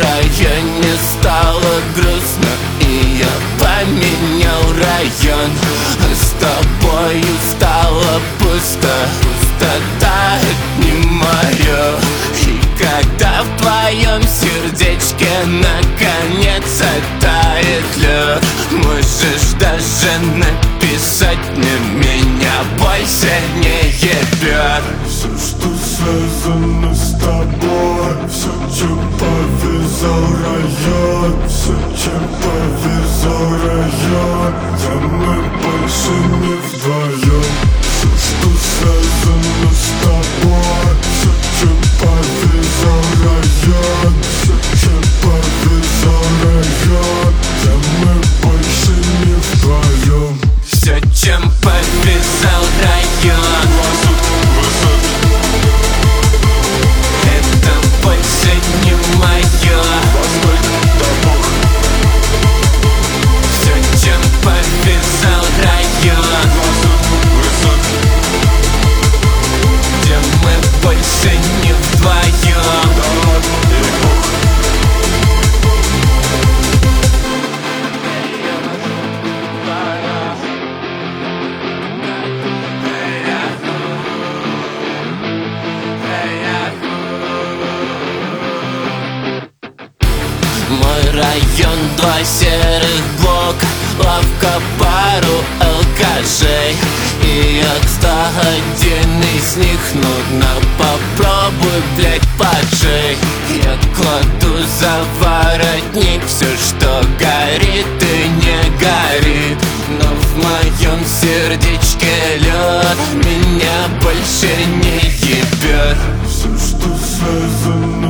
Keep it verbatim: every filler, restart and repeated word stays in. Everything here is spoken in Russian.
районе стало грустно, и я поменял район. С тобою стало пусто, пустота — это не моё. И когда в твоем сердечке наконец оттает лед, можешь даже написать мне: меня больше не ебет. Все, что связано с тобой, все, чем повязал район, все, чем повязал район, да мы больше не вдвоем. Все, что связано с тобой, все, чем повязал район, все, чем повязал район, да мы больше не вдвоем. Все, чем повязал район, это больше не моё. Все, чем повязал район, где мы больше не вдвоем. Мой район, два серых блока, лавка, пару алкашей. И от ста один из них нудно, попробуй, блять, поджей. Я кладу за воротник все, что горит и не горит, но в моем сердечке лед меня больше не ебет. Все, что связано